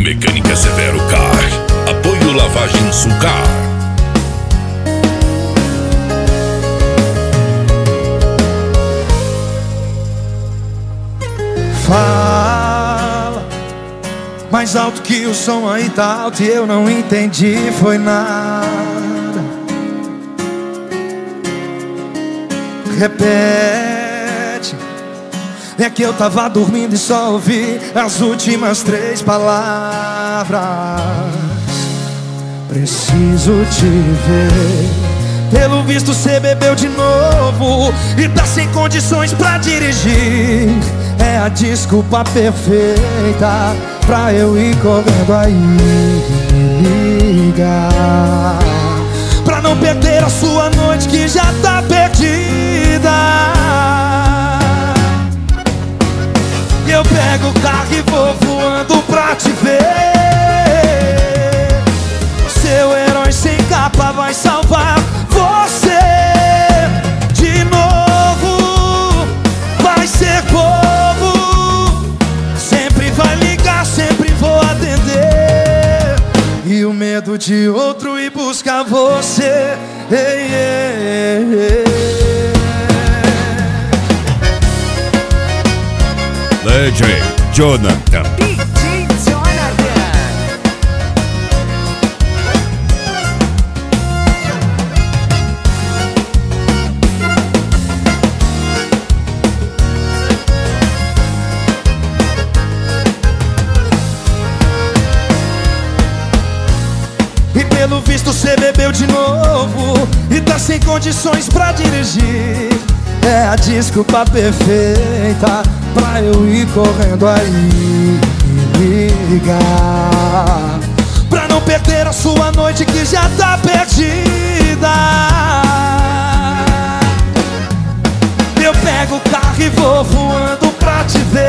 Mecânica Severo Car. Apoio Lavagem Sulcar. Fala mais alto que o som aí tá alto e eu não entendi, foi nada. Repete. É que eu tava dormindo e só ouvi as últimas 3 palavras. Preciso te ver. Pelo visto cê bebeu de novo e tá sem condições pra dirigir. É a desculpa perfeita pra eu ir correndo aí e me ligar, pra não perder a sua noite que já tá perdida. Eu pego o carro e vou voando pra te ver. Seu herói sem capa vai salvar você. De novo vai ser bobo. Sempre vai ligar, sempre vou atender. E o medo de outro ir buscar você. Ei, ei, ei. DJ Jonathan. DJ Jonathan. E pelo visto cê bebeu de novo e tá sem condições pra dirigir. É a desculpa perfeita pra eu ir correndo aí e ligar, pra não perder a sua noite que já tá perdida. Eu pego o carro e vou voando pra te ver.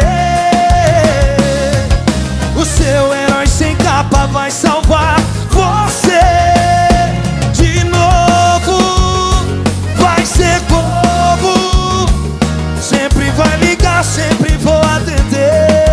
O seu herói sem capa vai salvar você. De novo vai ser bobo. Sempre vai ligar, sempre vou atender.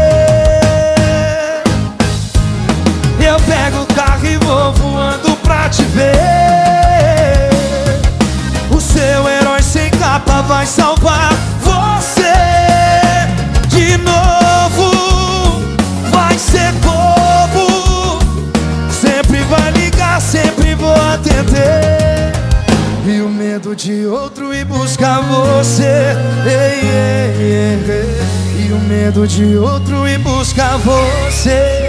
Eu pego o carro e vou voando pra te ver. O seu herói sem capa vai salvar você. De novo vai ser bobo. Sempre vai ligar, sempre vou atender. E o medo de outro ir buscar você. Ei, ei, ei, ei. E o medo de outro ir buscar você.